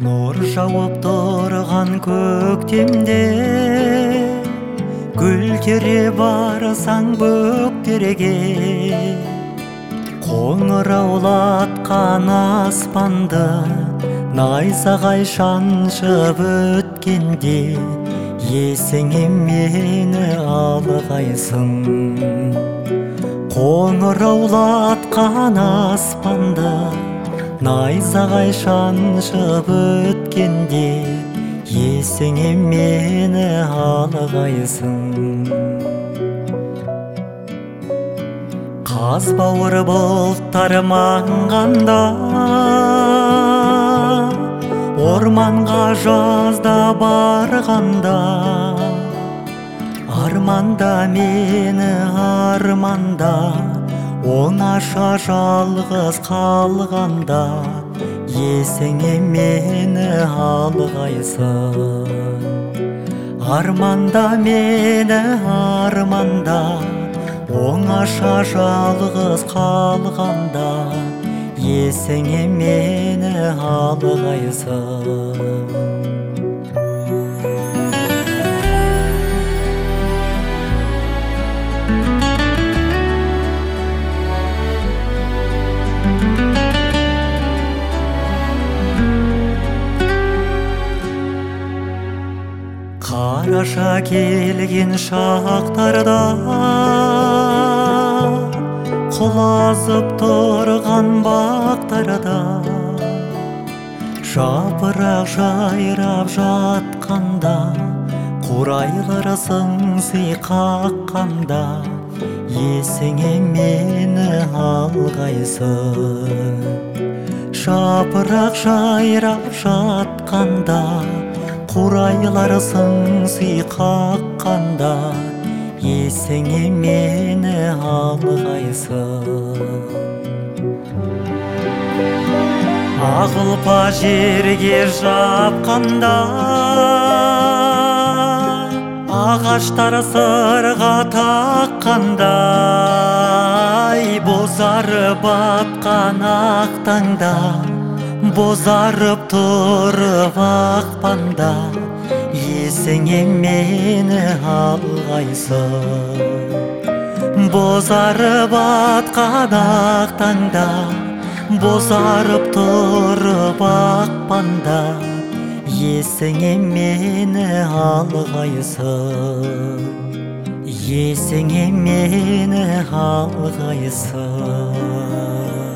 Нұр жауып тұрған көктемде гүл тере барсаң бөктерге, қоңыраулатқан аспанды найзағай шаншып өткенде, есіңе мені алғайсың. Қоңыраулатқан аспанды найзағай шаншып өткенде, есіңе мені алғайсың. Қазбауыр бұлттар маңғанда, орманға жазда барғанда, арманда мені арманда, оңаша жалғыз қалғанда, есіңе мені алғайсың. Арманда мені арманда, оңаша жалғыз қалғанда, есіңе мені алғайсың. Қараша келген шақтарда, құлазып тұрған бақтарда, жапырақ жайрап жатқанда, қурайлар сыңси қаққанда, есіңе мені алғайсың. Жапырақ жайрап жатқанда, қурайлар сыңси қаққанда, есіңе мені алғайсың. Ақ ұлпа жерге жапқанда, ағаштар сырға таққанда, бозарып батқан ақ таңда, бозарып тұрып ақпанда, есіңе мені алғайсың. Бозарып атқан ақ таңда, бозарып тұрып ақпанда, есіңе мені алғайсың. Есіңе мені алғайсың.